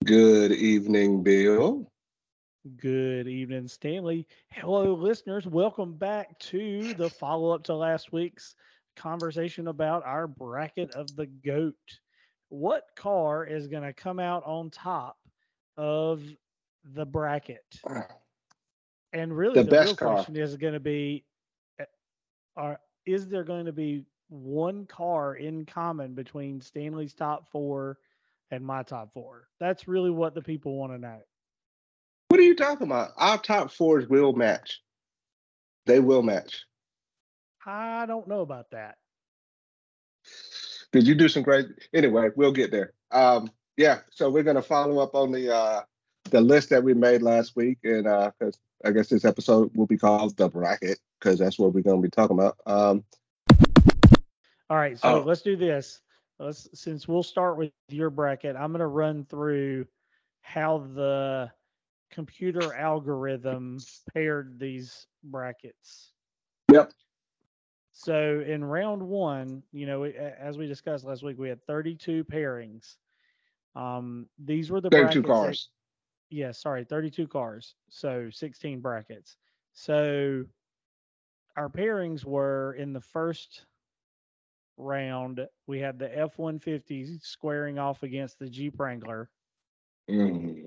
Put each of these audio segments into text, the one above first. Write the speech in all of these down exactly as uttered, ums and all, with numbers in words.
Good evening, Bill. Good evening, Stanley. Hello, listeners. Welcome back to the follow up to last week's conversation about our bracket of the GOAT. What car is going to come out on top of the bracket? And really, The the real best car. question is going to be uh, are, is there going to be one car in common between Stanley's top four and my top four? That's really what the people want to know. What are you talking about? Our top fours will match. They will match. I don't know about that. Did you do some great? Anyway, we'll get there. Um, yeah. So we're gonna follow up on the uh, the list that we made last week, and because uh, I guess this episode will be called the bracket because that's what we're gonna be talking about. Um, All right, so oh, let's do this. Let's since we'll start with your bracket, I'm going to run through how the computer algorithm paired these brackets. yep. So in round one, you know, as we discussed last week, we had thirty-two pairings. Um, these were the thirty-two brackets that, cars. yeah, sorry, thirty-two cars. So sixteen brackets. So our pairings were in the first round, we had the F one fifty squaring off against the Jeep Wrangler. Mm,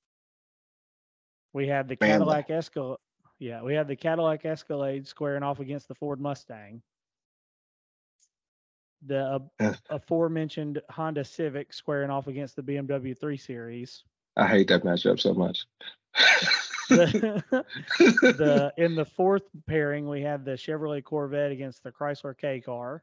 We had the man, the, Cadillac Escalade. Yeah, we had the Cadillac Escalade squaring off against the Ford Mustang. The uh, aforementioned Honda Civic squaring off against the B M W three Series. I hate that matchup so much. The the in the fourth pairing, we had the Chevrolet Corvette against the Chrysler K car.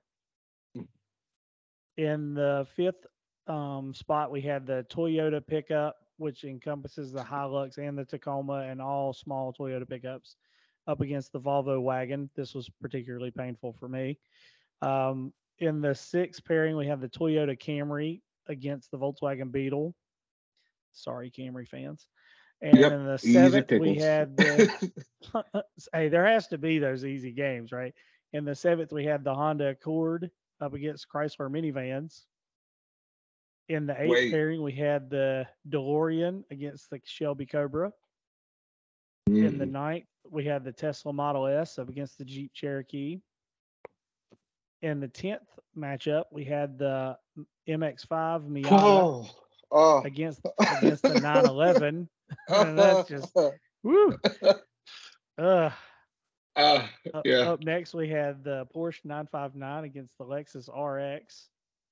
In the fifth um, spot, we had the Toyota pickup, which encompasses the Hilux and the Tacoma and all small Toyota pickups, up against the Volvo wagon. This was particularly painful for me. Um, in the sixth pairing, we have the Toyota Camry against the Volkswagen Beetle. Sorry, Camry fans. And Yep, in the easy seventh, we pickings. had the hey, there has to be those easy games, right? In the seventh, we had the Honda Accord up against Chrysler minivans. In the eighth Wait. pairing, we had the DeLorean against the Shelby Cobra. In the Mm. ninth, we had the Tesla Model S up against the Jeep Cherokee. In the tenth matchup, we had the M X five Miata Oh, oh. against against the nine eleven. And that's just woo. Uh, uh, up, yeah. up next, we had the Porsche nine fifty-nine against the Lexus R X.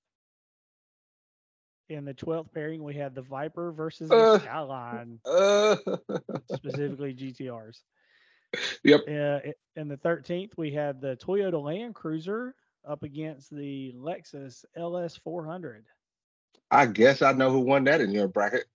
In the twelfth pairing, we had the Viper versus the Uh, Skyline, uh. specifically G T Rs. Yep. Uh, in the thirteenth, we had the Toyota Land Cruiser up against the Lexus L S four hundred. I guess I know who won that in your bracket.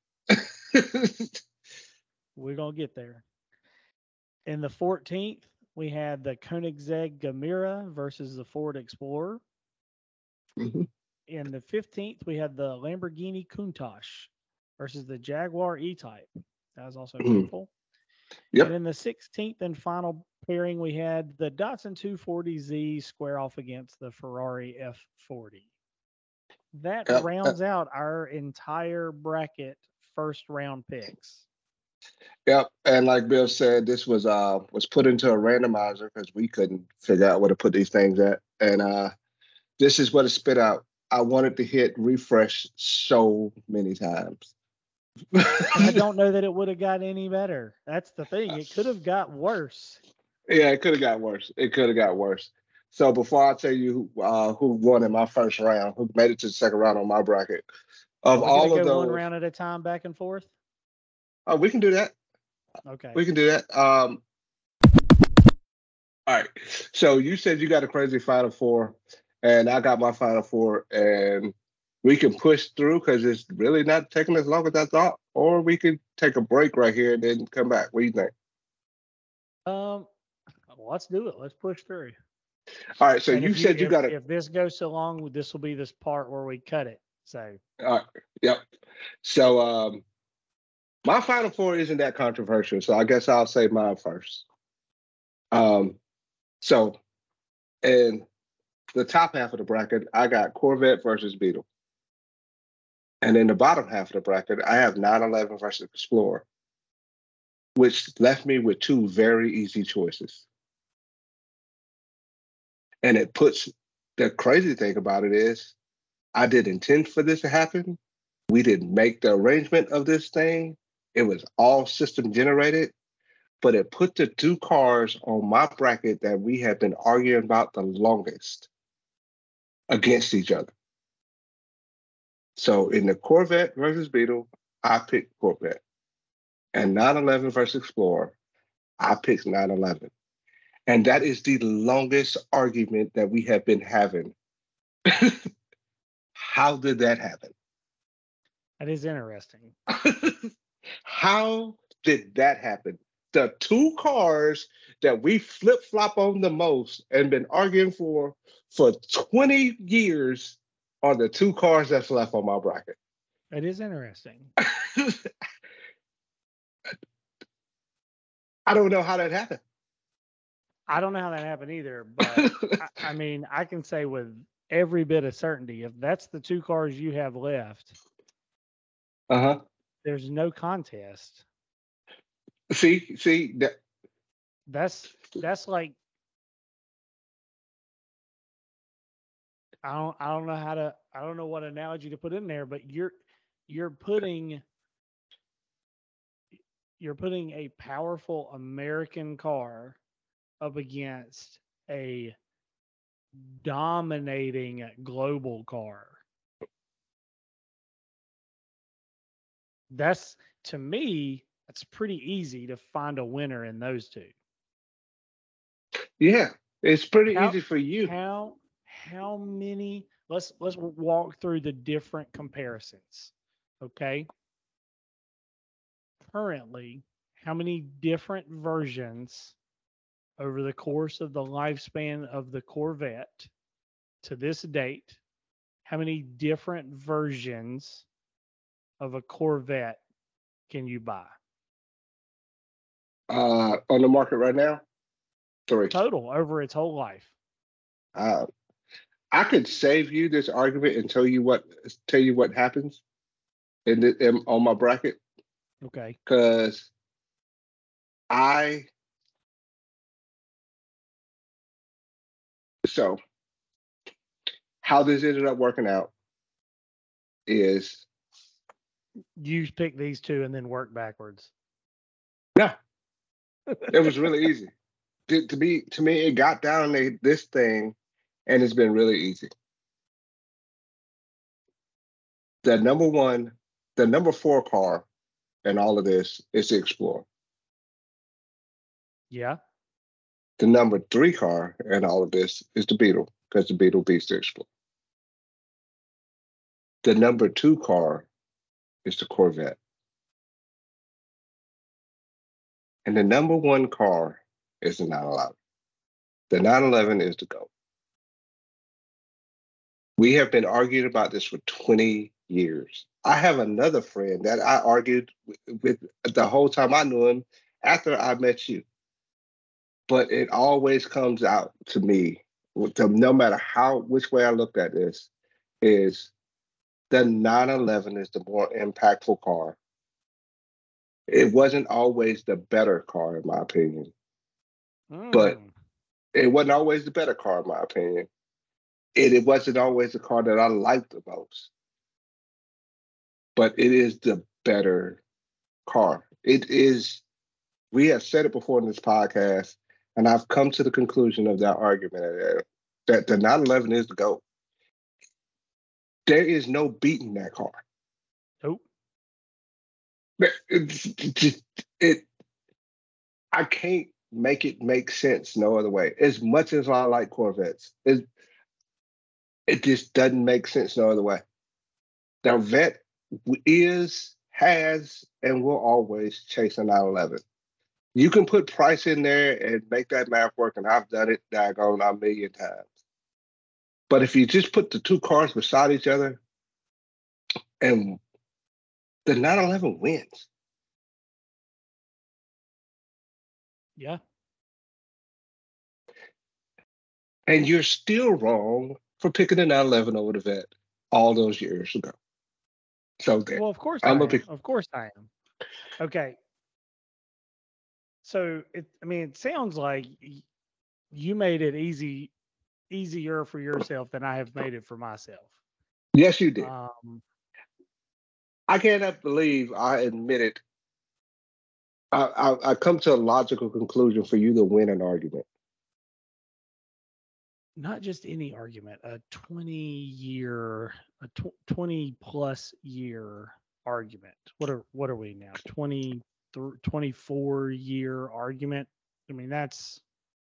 We're going to get there. In the fourteenth, we had the Koenigsegg Gamera versus the Ford Explorer. Mhm. In the fifteenth, we had the Lamborghini Countach versus the Jaguar E-Type. That was also Mhm. painful. And Yep. in the sixteenth and final pairing, we had the Datsun two forty Z square off against the Ferrari F forty. That Yep. Uh, rounds out our entire bracket first round picks. Yep. And like Bill said, this was uh was put into a randomizer because we couldn't figure out where to put these things at. And uh this is what it spit out. I wanted to hit refresh so many times. And I don't know that it would have got any better. That's the thing. It could have got worse. Yeah, it could have got worse. It could have got worse. So before I tell you uh, who won in my first round, who made it to the second round on my bracket, Are of we going to all of go one those, round at a time back and forth? oh, we can do that. Okay. We can do that. Um, all right. So you said you got a crazy final four, and I got my final four, and we can push through because it's really not taking as long as I thought, or we could take a break right here and then come back. What do you think? Um, well, let's do it. Let's push through. All right. So And you if you said you if got a. if this goes so long, this will be this part where we cut it. So All right. Yep. So um, my final four isn't that controversial, so I guess I'll say mine first. Um, so in the top half of the bracket, I got Corvette versus Beetle. And in the bottom half of the bracket, I have nine eleven versus Explorer, which left me with two very easy choices. And it puts, the crazy thing about it is, I didn't intend for this to happen. We didn't make the arrangement of this thing. It was all system generated, but it put the two cars on my bracket that we have been arguing about the longest against each other. So in the Corvette versus Beetle, I picked Corvette. And nine eleven versus Explorer, I picked nine eleven. And that is the longest argument that we have been having. How did that happen? That is interesting. How did that happen? The two cars that we flip flop on the most and been arguing for for twenty years are the two cars that's left on my bracket. It is interesting. I don't know how that happened. I don't know how that happened either, but I, I mean, I can say with every bit of certainty, if that's the two cars you have left, uh-huh. There's no contest. See, see that that's that's like I don't I don't know how to I don't know what analogy to put in there, but you're you're putting you're putting a powerful American car up against a dominating global car. That's, to me, that's pretty easy to find a winner in those two. Yeah, it's pretty how, easy for you. How how many let's let's walk through the different comparisons. Okay. Currently, how many different versions over the course of the lifespan of the Corvette to this date, how many different versions of a Corvette can you buy? Uh, on the market right now? Three. Total over its whole life. Uh, I could save you this argument and tell you what tell you what happens in, the, in on my bracket. Okay. Because I so how this ended up working out is you pick these two and then work backwards. No, it was really easy. To, to be to me, it got down to this thing, and it's been really easy. The number one, the number four car in all of this is the Explorer. Yeah. The number three car in all of this is the Beetle, because the Beetle beats the Explorer. The number two car is the Corvette. And the number one car is the nine eleven. The nine eleven is the GOAT. We have been arguing about this for twenty years. I have another friend that I argued with, with the whole time I knew him after I met you. But it always comes out to me, no matter how, which way I looked at this, is the nine eleven is the more impactful car. It wasn't always the better car, in my opinion. Mm. But it wasn't always the better car, in my opinion. It, it wasn't always the car that I liked the most. But it is the better car. It is, we have said it before in this podcast, and I've come to the conclusion of that argument that the nine eleven is the GOAT. There is no beating that car. Nope. It's just, it, I can't make it make sense no other way. As much as I like Corvettes, it, it just doesn't make sense no other way. The Corvette is, has, and will always chase a nine eleven. You can put price in there and make that math work, and I've done it daggone a million times. But if you just put the two cars beside each other, and the nine eleven wins. Yeah. And you're still wrong for picking the nine eleven over the Vet all those years ago. So there. Well, of course I'm I a big. am. Of course I am. Okay. So it, I mean, it sounds like y- you made it easy, easier for yourself than I have made it for myself. Yes, you did. Um, I cannot believe I admitted. I, I I come to a logical conclusion for you to win an argument. not just any argument, a twenty year, a tw- twenty plus year argument. What are, what are we now? twenty, twenty-four year argument. I mean, that's,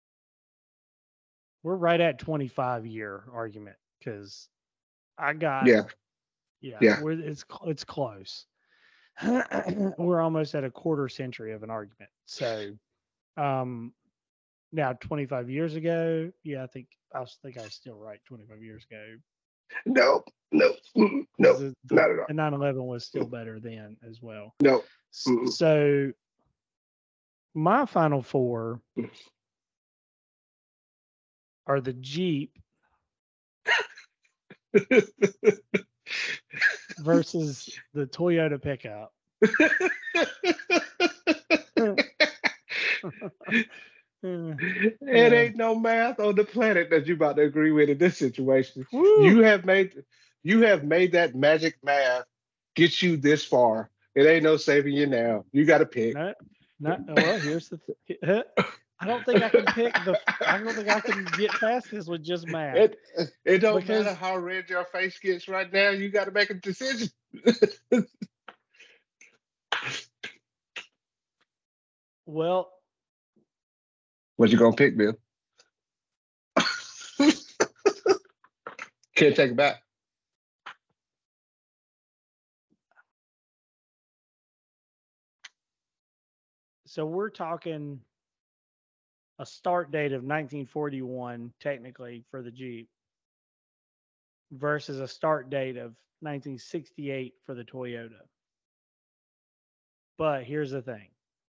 we're right at twenty-five year argument because I got, Yeah, yeah, yeah. we're, it's, cl- it's close. We're almost at a quarter century of an argument. So, um, now twenty-five years ago, yeah, I think I was think I was still right twenty-five years ago No, no, mm, because no, the, the not at all. the nine eleven was still better then as well. No. S- Mm, So my final four mm. are the Jeep versus the Toyota pickup. It ain't no math on the planet that you about to agree with in this situation. Woo! You have made you have made that magic math get you this far. It ain't no saving you now. You got to pick. No, not well. Here's the. Th- I don't think I can pick the. I don't think I can get past this with just math It it don't matter because how red your face gets right now. You got to make a decision. well, What you gonna pick, Bill? Can't take it back. so we're talking a start date of nineteen forty-one, technically, for the Jeep, versus a start date of nineteen sixty-eight for the Toyota. But here's the thing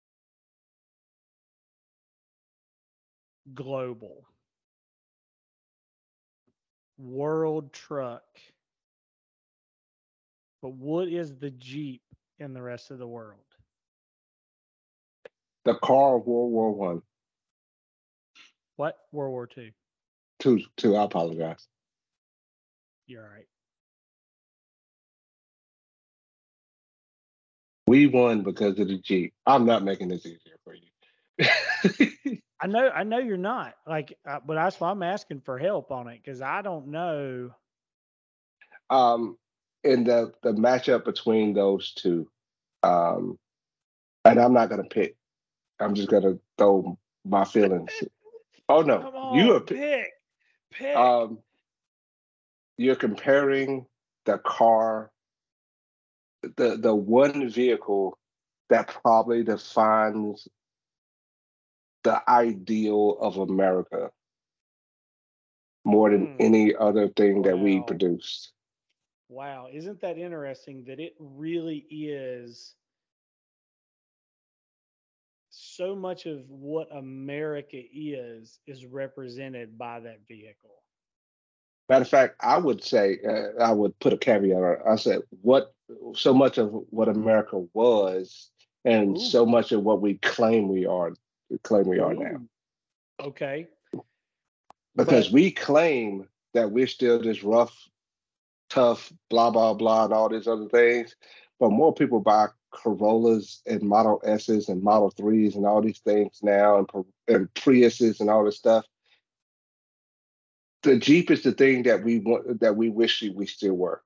global, world truck. But what is the Jeep in the rest of the world? The car of World War One. What? World War Two. Two, two. I apologize. You're right. We won because of the Jeep. I'm not making this easier for you. I know, I know you're not like, uh, but that's why I'm asking for help on it because I don't know. um, in the the matchup between those two, um, and I'm not gonna pick. I'm just gonna throw my feelings. Oh no, Come you are. on, pick, pick. Um, you're comparing the car, the the one vehicle that probably defines the ideal of America more than Hmm. any other thing that we Wow. produced. Wow. Isn't that interesting that it really is so much of what America is is represented by that vehicle? Matter of fact, I would say uh, I would put a caveat on it. I said what so much of what America was, and Ooh. so much of what we claim we are, claim we are now. Ooh. Okay. Because But we claim that we're still this rough, tough, blah blah blah, and all these other things, but more people buy Corollas and Model S's and Model threes and all these things now, and, and Priuses and all this stuff. The Jeep is the thing that we want, that we wish we still were.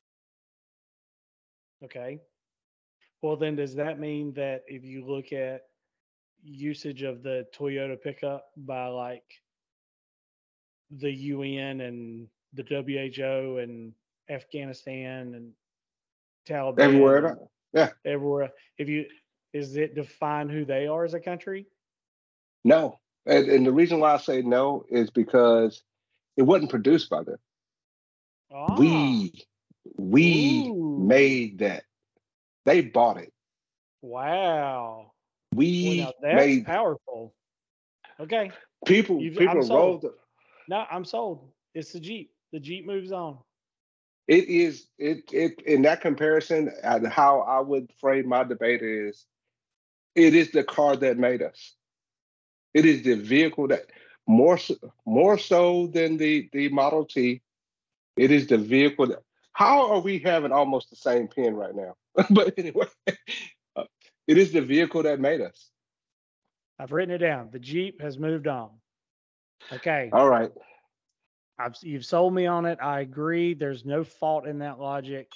okay. Well, then does that mean that if you look at usage of the Toyota pickup by like the U N and the W H O and Afghanistan and Taliban Everywhere, and about yeah. everywhere, if you is it define who they are as a country? No, and, and the reason why I say no is because it wasn't produced by them. Ah, We we ooh, made that. They bought it. wow. Well, now We that's made powerful. Okay, people you've I'm people sold. rolled. The, No, I'm sold. It's the Jeep. The Jeep moves on. It is it it in that comparison, and how I would frame my debate is it is the car that made us. It is the vehicle that more so, more so than the the Model T. It is the vehicle that. How are we having almost the same pen right now? But anyway, uh, it is the vehicle that made us. I've written it down. The Jeep has moved on. Okay. All right. I've, you've sold me on it. I agree. There's no fault in that logic.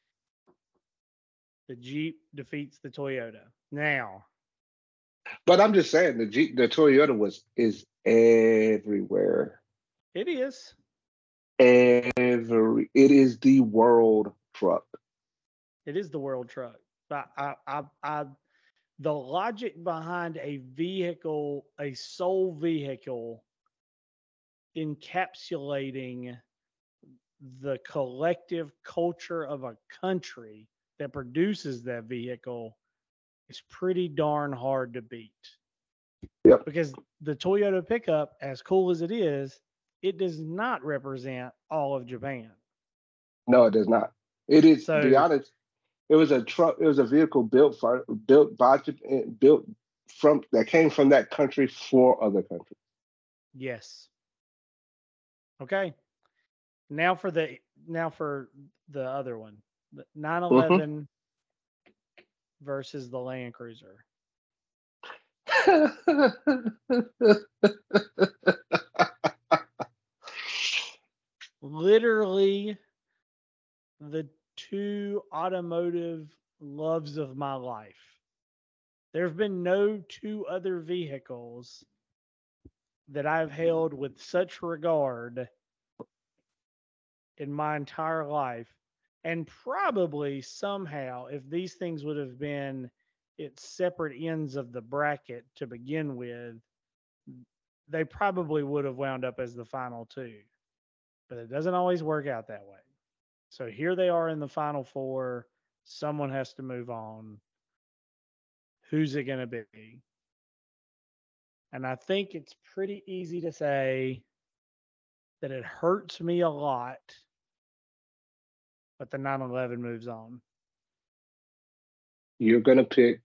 The Jeep defeats the Toyota. Now, But I'm just saying the Jeep, the Toyota was is everywhere. it is. Every it is the world truck. It is the world truck. But I, I, I, the logic behind a vehicle, a sole vehicle, encapsulating the collective culture of a country that produces that vehicle is pretty darn hard to beat. Yep. Because the Toyota pickup, as cool as it is, it does not represent all of Japan. No, it does not. It is, So, to be honest, it was a truck. It was a vehicle built for built by Japan, built from that came from that country for other countries. yes. Okay. Now for the now for the other one, the nine eleven mm-hmm. versus the Land Cruiser. Literally, the two automotive loves of my life. There have been no two other vehicles that I've held with such regard in my entire life. And probably somehow, if these things would have been at separate ends of the bracket to begin with, they probably would have wound up as the final two. But it doesn't always work out that way. So here they are in the final four. Someone has to move on. Who's it going to be? And I think it's pretty easy to say that it hurts me a lot, but the nine eleven moves on. You're going to pick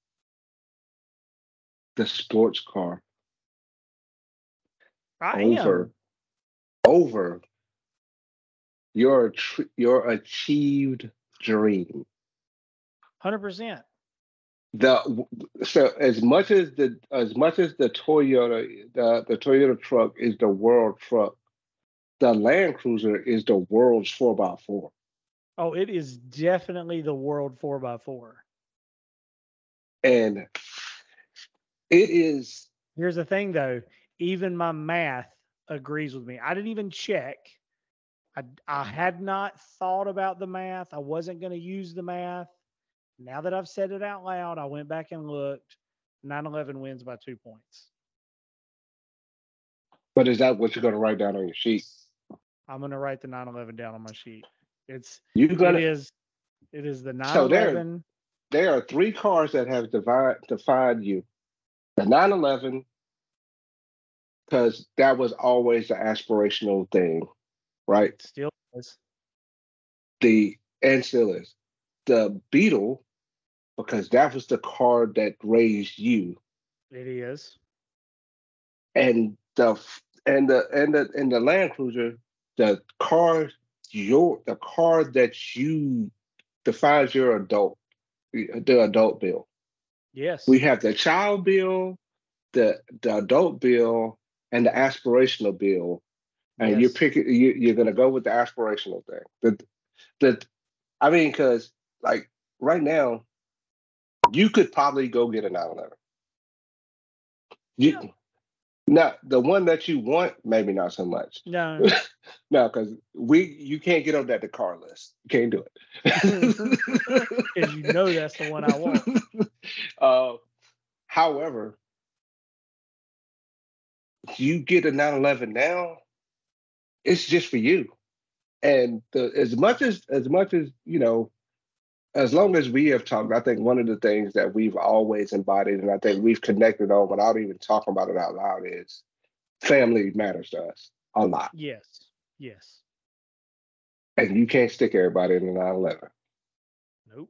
the sports car I over am. over your your achieved dream. one hundred percent. The so as much as the as much as the Toyota the, the Toyota truck is the world truck, the Land Cruiser is the world's four by four. Oh, it is definitely the world four by four. And it is. Here's the thing, though. Even my math agrees with me. I didn't even check. I, I had not thought about the math. I wasn't going to use the math. Now that I've said it out loud, I went back and looked. nine eleven wins by two points. But is that what you're going to write down on your sheet? I'm going to write the nine eleven down on my sheet. It's you gonna, it is it is the nine eleven. So there, there are three cars that have defined defined you. The nine eleven, because that was always the aspirational thing, right? It still is. The and still is. The Beetle, because that was the car that raised you. It is. And the and the and the and the Land Cruiser, the car your the car that you defines your adult, the adult bill. Yes. We have the child bill, the the adult bill, and the aspirational bill. And yes. you're picking you, you're gonna go with the aspirational thing. The the I mean, because like right now, you could probably go get a nine eleven. You, yeah. Now, the one that you want, maybe not so much. No. No, because we you can't get on that the car list. You can't do it. Because you know that's the one I want. Uh, however, you get a nine eleven now, it's just for you. And the, as much as as much as, you know, as long as we have talked, I think one of the things that we've always embodied, and I think we've connected on without even talking about it out loud, is family matters to us a lot. Yes. Yes. And you can't stick everybody in the nine eleven. Nope.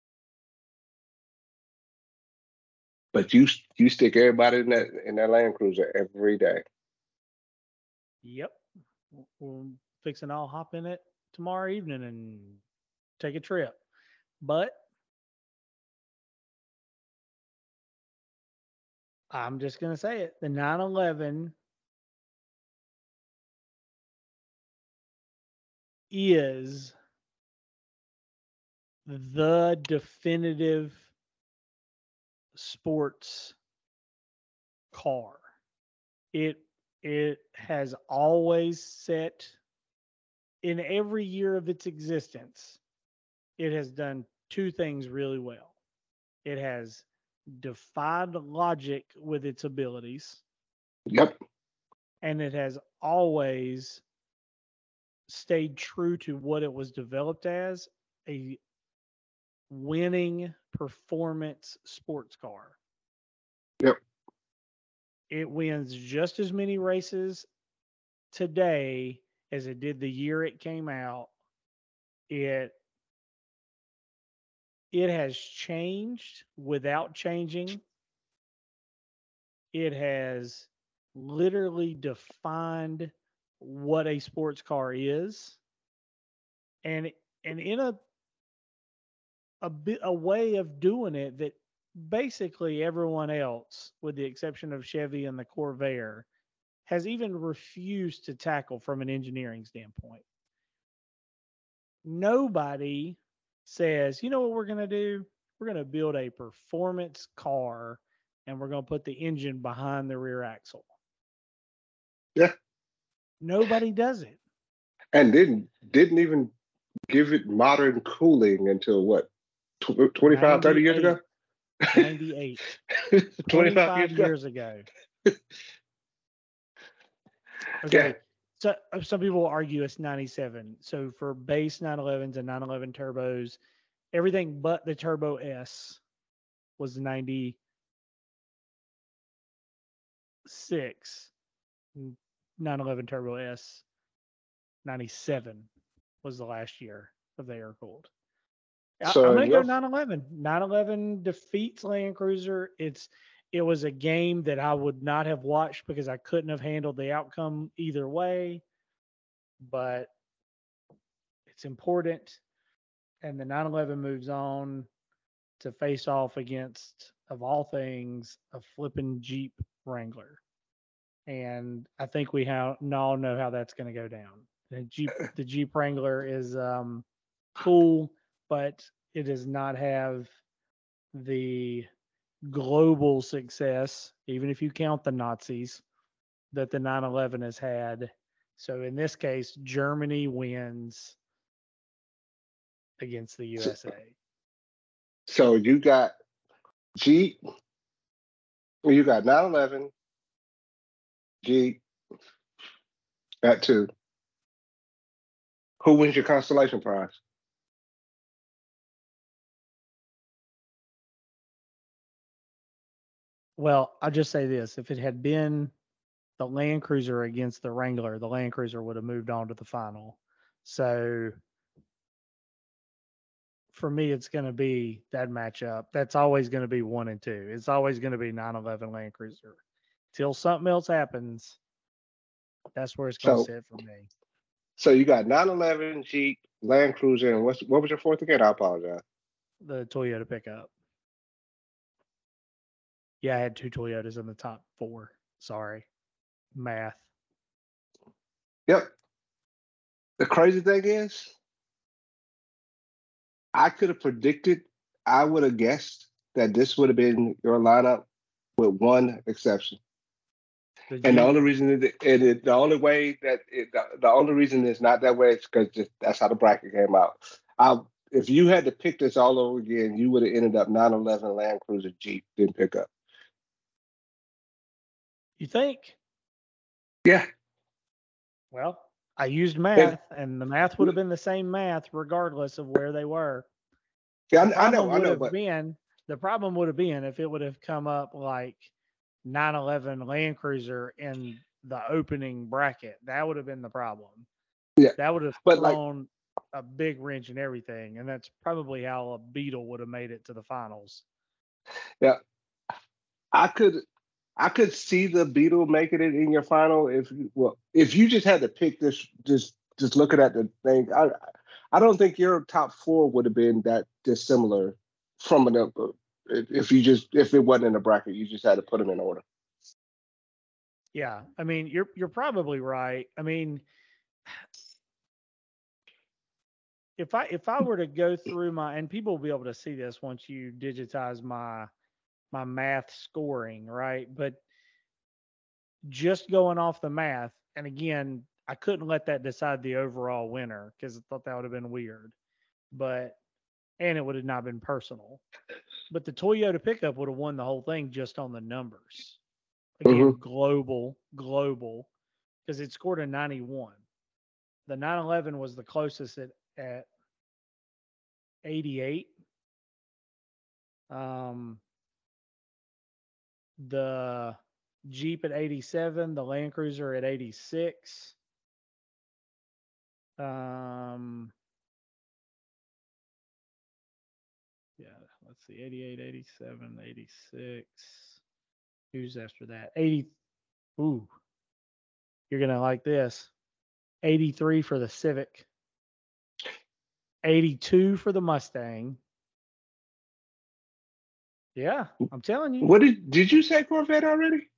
But you you stick everybody in that in that Land Cruiser every day. Yep. We're fixing. I'll hop in it tomorrow evening and take a trip. But I'm just gonna say it. The nine eleven is the definitive sports car. It it has always set in every year of its existence. It has done two things really well. It has defied logic with its abilities, Yep. and it has always stayed true to what it was developed as, a winning performance sports car. Yep. It wins just as many races today as it did the year it came out. It it has changed without changing. It has literally defined what a sports car is, and and in a a bit a way of doing it that basically everyone else, with the exception of Chevy and the Corvair, has even refused to tackle from an engineering standpoint. Nobody says, you know what we're going to do? We're going to build a performance car and we're going to put the engine behind the rear axle. Yeah. Nobody does it. And didn't didn't even give it modern cooling until what? twenty-five, thirty years ago? ninety-eight. twenty-five years ago. years ago. Okay. Yeah. So uh, some people will argue it's ninety-seven. So for base nine elevens and nine eleven turbos, everything but the Turbo S was ninety-six. nine eleven Turbo S, ninety-seven was the last year of the air cooled. So I'm going to your, go nine eleven. nine eleven defeats Land Cruiser. It's it was a game that I would not have watched because I couldn't have handled the outcome either way. But it's important, and the nine eleven moves on to face off against, of all things, a flipping Jeep Wrangler. And I think we ha- all know how that's going to go down. The Jeep, the Jeep Wrangler is um, cool, but it does not have the global success, even if you count the Nazis, that the nine eleven has had. So in this case, Germany wins against the U S A. So you got Jeep, you got nine eleven, Jeep, that two. Who wins your constellation prize? Well, I'll just say this. If it had been the Land Cruiser against the Wrangler, the Land Cruiser would have moved on to the final. So for me, it's going to be that matchup. That's always going to be one and two. It's always going to be nine eleven Land Cruiser. Till something else happens, that's where it's going to So, sit for me. so you got nine eleven, Jeep, Land Cruiser, and what's, what was your fourth again? I apologize. The Toyota pickup. Yeah, I had two Toyotas in the top four. Sorry. Math. Yep. The crazy thing is, I could have predicted, I would have guessed that this would have been your lineup with one exception. The And the Jeep, only reason it, it, it the only way that it, the, the only reason it's not that way is because that's how the bracket came out. I, if you had to pick this all over again, you would have ended up nine eleven Land Cruiser Jeep, didn't pick up. you think? Yeah. Well, I used math, and the math would have been the same math regardless of where they were. Yeah, The I, I problem know, I would know, have but been the problem would have been if it would have come up like nine eleven Land Cruiser in the opening bracket. That would have been the problem. yeah, That would have but like thrown a big wrench in everything, and that's probably how a Beetle would have made it to the finals. Yeah, I could, I could see the Beetle making it in your final if you, well, if you just had to pick this, just just looking at the thing. I, I don't think your top four would have been that dissimilar from an if you just if it wasn't in a bracket, you just had to put them in order. Yeah, I mean, you're you're probably right. I mean, if I if I were to go through my and people will be able to see this once you digitize my my math scoring, right? But just going off the math, and again, I couldn't let that decide the overall winner because I thought that would have been weird. But and it would have not been personal. But the Toyota pickup would have won the whole thing just on the numbers. Again, Mhm. global, global, because it scored a ninety-one. The nine eleven was the closest at, at eighty-eight. Um, the Jeep at eighty-seven, the Land Cruiser at eighty-six. Um, yeah, let's see, eighty-eight, eighty-seven, eighty-six. Who's after that? eighty. Ooh, you're going to like this. eighty-three for the Civic. eighty-two for the Mustang. Yeah, I'm telling you. What did did you say Corvette already?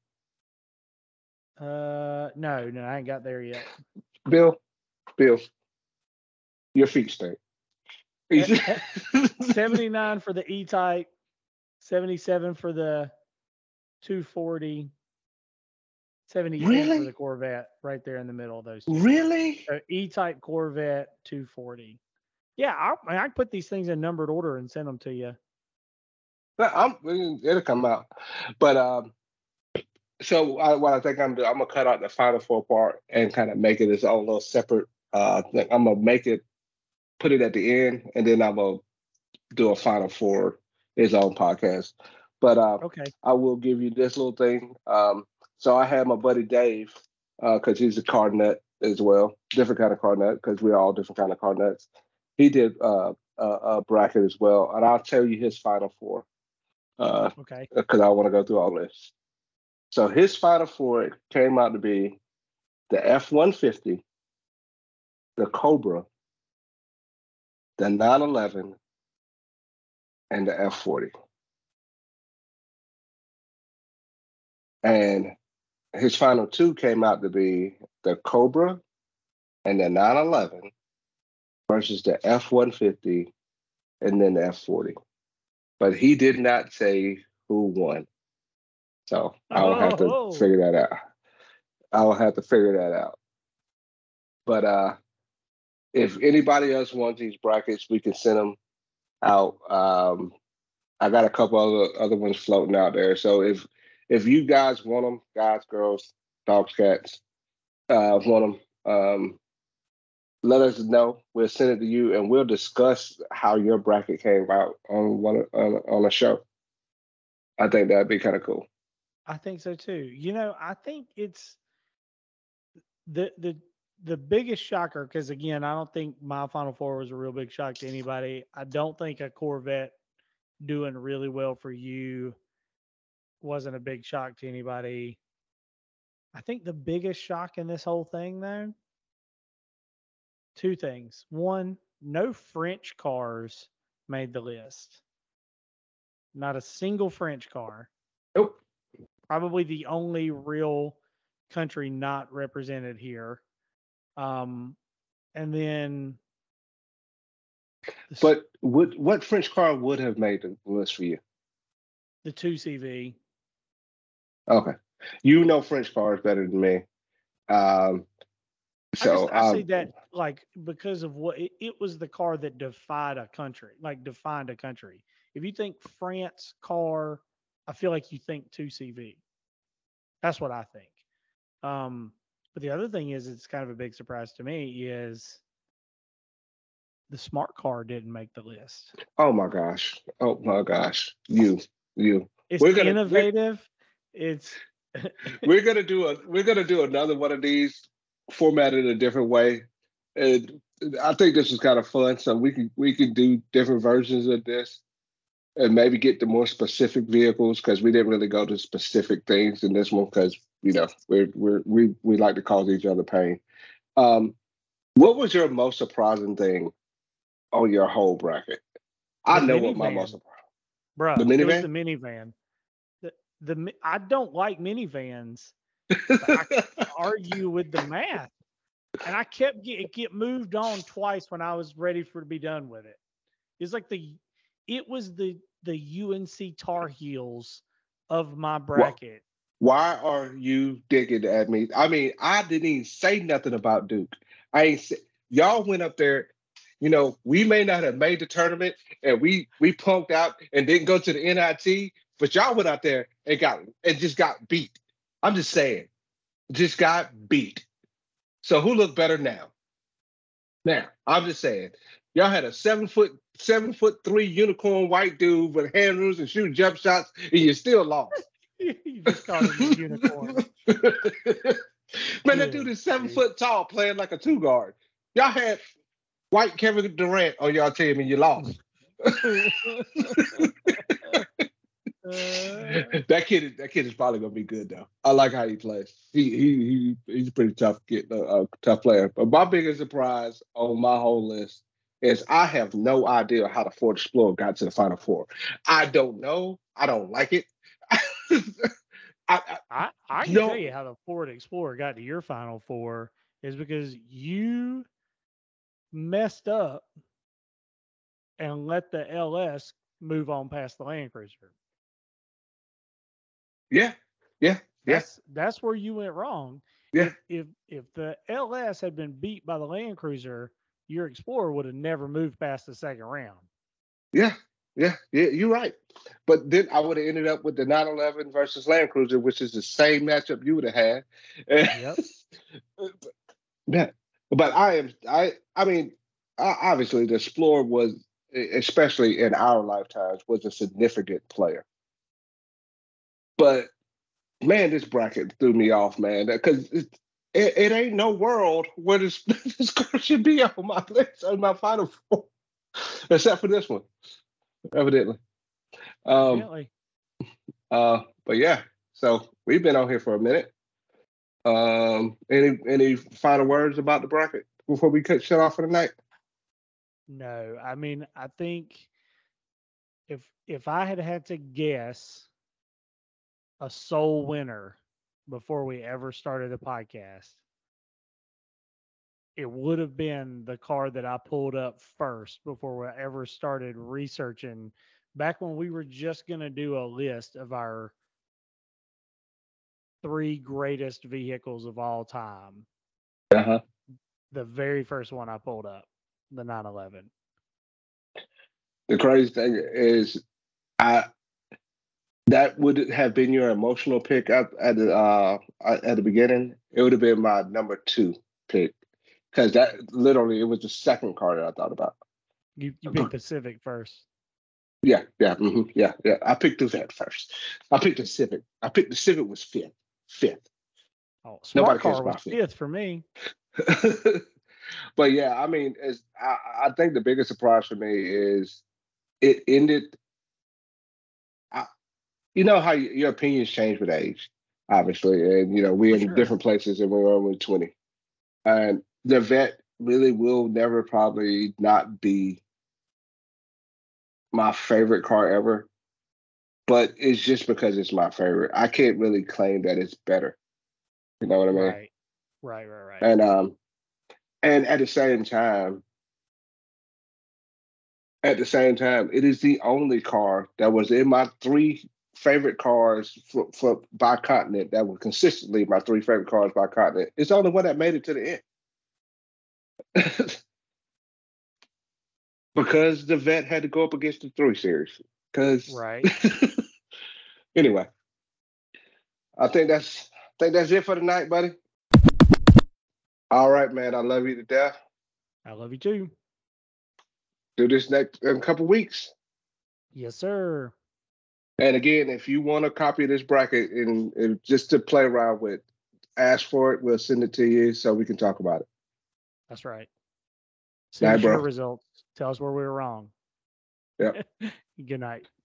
Uh, no, no, I ain't got there yet. Bill, Bill, your feet stink. seventy-nine for the E-Type, seventy-seven for the two forty, seventy-eight Really? for the Corvette, right there in the middle of those two. Really? So E-Type Corvette two forty. Yeah, I, I put these things in numbered order and send them to you. I'm, it'll come out. But um, so I, what I think I'm doing, I'm gonna cut out the final four part and kind of make it its own little separate uh thing. I'm gonna make it, put it at the end, and then I'm gonna do a final four, his own podcast. But uh, Okay. I will give you this little thing. Um, so I had my buddy Dave, because uh, he's a car nut as well, different kind of car nut, because we're all different kind of car nuts. He did uh, a, a bracket as well, and I'll tell you his final four. Uh, okay. Because I want to go through all this. So his final four it came out to be the F one fifty, the Cobra, the nine eleven, and the F forty. And his final two came out to be the Cobra and the nine eleven versus the F one fifty and then the F forty. But he did not say who won. So I will have to Oh. figure that out. I will have to figure that out. But uh, if anybody else wants these brackets, we can send them out. Um, I got a couple other other ones floating out there. So if if you guys want them, guys, girls, dogs, cats, uh, want them, um, let us know. We'll send it to you, and we'll discuss how your bracket came out on one on, on a show. I think that'd be kind of cool. I think so too. You know, I think it's the the the biggest shocker because again, I don't think my Final Four was a real big shock to anybody. I don't think a Corvette doing really well for you wasn't a big shock to anybody. I think the biggest shock in this whole thing, though, two things. One, no French cars made the list. Not a single French car. Nope. Probably the only real country not represented here. Um, and then, the, but would what French car would have made the list for you? The two C V. Okay, you know French cars better than me. Um, so I, just, I um, say that like because of what it, it was the car that defied a country, like defined a country. If you think France car, I feel like you think two C V. That's what I think. Um, but the other thing is, it's kind of a big surprise to me is the smart car didn't make the list. Oh my gosh! Oh my gosh! You, you. It's we're gonna, innovative. We're, it's we're gonna do a we're gonna do another one of these formatted a different way. And I think this is kind of fun. So we can we can do different versions of this and maybe get to more specific vehicles because we didn't really go to specific things in this one because you know we're we're we we like to cause each other pain. Um, what was your most surprising thing on your whole bracket? I The know what my most minivan, the bruh. It was minivan. the minivan. The the mi- I don't like minivans, but I argue with the math, and I kept get it get moved on twice when I was ready for to be done with it. It's like the it was the the U N C Tar Heels of my What? bracket. Why are you digging at me? I mean, I didn't even say nothing about Duke. I ain't say, y'all went up there. You know, we may not have made the tournament and we we punked out and didn't go to the N I T, but y'all went out there and got and just got beat. I'm just saying, just got beat. So who looked better now? Now, I'm just saying, y'all had a seven foot, seven foot three unicorn white dude with hand rules and shooting jump shots, and you still lost. You just called him a unicorn. Man, that dude is seven foot tall playing like a two guard. Y'all had white Kevin Durant on y'all team and you lost. Uh, that kid, is, that kid is probably gonna be good though. I like how he plays. He he, he he's a pretty tough kid, a uh, uh, tough player. But my biggest surprise on my whole list is I have no idea how the Ford Explorer got to the Final Four. I don't know. I don't like it. I, I I can no. tell you how the Ford Explorer got to your Final Four is because you messed up and let the L S move on past the Land Cruiser. Yeah, yeah, yeah. That's that's where you went wrong. Yeah. If if if the L S had been beat by the Land Cruiser, your Explorer would have never moved past the second round. Yeah, yeah, yeah. You're right. But then I would have ended up with the nine eleven versus Land Cruiser, which is the same matchup you would have had. Yep. Yeah, but I am. I. I mean, obviously, the Explorer was, especially in our lifetimes, was a significant player. But man, this bracket threw me off, man. Because it, it, it ain't no world where this this girl should be on my list on my Final Four, except for this one, evidently. Um, Evidently. uh, but yeah, so we've been on here for a minute. Um, any any final words about the bracket before we cut shut off for the night? No, I mean, I think if if I had had to guess a sole winner before we ever started the podcast, it would have been the card that I pulled up first before we ever started researching. Back when we were just going to do a list of our three greatest vehicles of all time. Uh-huh. The very first one I pulled up, the nine eleven. The crazy thing is, I that would have been your emotional pick at at the uh, at the beginning. It would have been my number two pick because that literally it was the second card that I thought about. You you picked the Civic first. Yeah, yeah, mm-hmm, yeah, yeah. I picked the Vet first. I picked the Civic. I picked the Civic was fifth. Fifth. Oh, smart Nobody cares car was about fifth. fifth for me. But yeah, I mean, it's, I, I think the biggest surprise for me is it ended. I, you know how you, your opinions change with age, obviously, and you know we're For in sure. different places than we were when we were twenty. And the Vet really will never probably not be my favorite car ever, but it's just because it's my favorite. I can't really claim that it's better. You know what I mean? Right. Right, right, right. And um, and at the same time, at the same time, it is the only car that was in my three favorite cars for, for by continent that were consistently my three favorite cars by continent. It's the only one that made it to the end. Because the Vet had to go up against the three series. Because Right. anyway, I think that's I think that's it for tonight, buddy. All right, man. I love you to death. I love you too. Do this next in a couple weeks. Yes, sir. And again, if you want a copy of this bracket and, and just to play around with, ask for it. We'll send it to you so we can talk about it. That's right. Send Night, us your bro. results. Tell us where we were wrong. Yep. Good night.